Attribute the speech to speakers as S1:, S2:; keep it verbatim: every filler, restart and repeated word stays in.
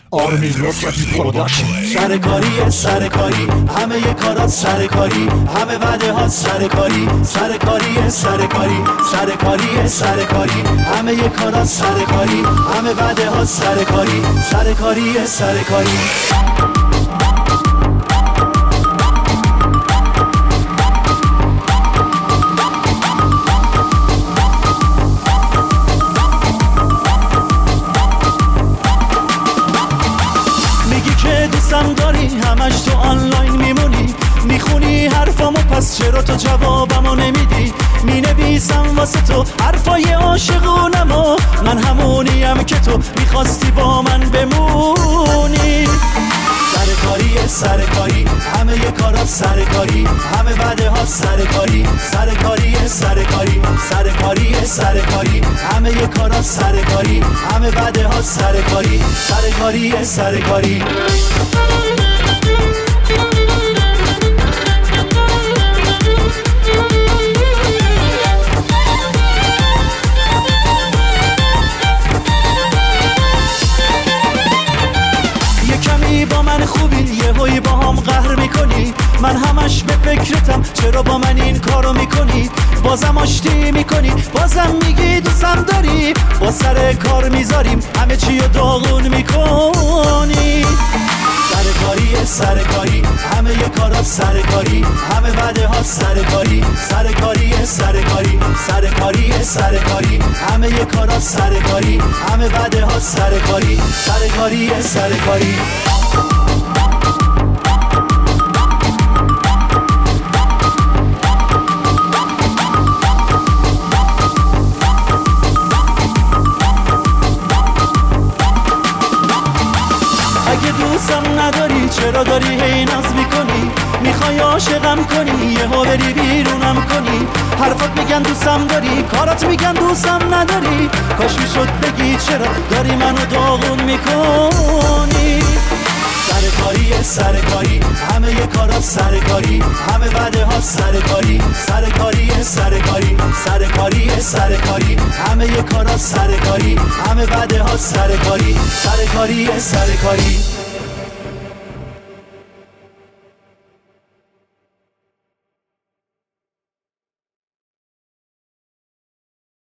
S1: آرمین نصرتی پروداکشن.
S2: سرکاری سرکاری همه ی کارات سرکاری، همه وعده ها سرکاری سرکاری سرکاری سرکاری سرکاری همه ی کارات سرکاری، همه وعده ها سرکاری سرکاری سرکاری. دوستم داری همش تو آنلاین میمونی، میخونی حرفامو پس چرا تو جوابمو نمیدی؟ مینویسم واسه تو حرفای عاشقونمو، من همونیم که تو میخواستی با من بمونی. سرکاری سرکاری همه ی کارات سرکاری، همه وعده ها سرکاری سرکاری سرکاری سرکاری سرکاری همه ی کارات سرکاری، همه وعده ها سرکاری سرکاری سرکاری. با من خوبی یه هایی با هم قهر میکنی، من همش به فکرتم چرا با من این کارو میکنی؟ بازم آشتی میکنی، بازم میگی دوستم داری، با سر کار میذاریم همه چی رو داغون میکنی. سرکاری سرکاری همه ی کارات سرکاری، همه وعده ها سرکاری سرکاری سرکاری سرکاری سرکاری همه ی کارات سرکاری، همه وعده ها سرکاری سرکاری سرکاری. اگه دوستم نداری چرا داری هی ناز میکنی؟ میخوای عاشقم کنی یهو بری بیرونم کنی؟ حرفات میگن دوستم داری، کارات میگن دوستم نداری، کاش میشد بگی چرا داری منو داغون میکنی. سرکاری سرکاری همه ی کارات سرکاری، همه وعده ها سرکاری سرکاری سرکاری سرکاری سرکاری همه ی کارات سرکاری، همه وعده ها سرکاری سرکاری سرکاری.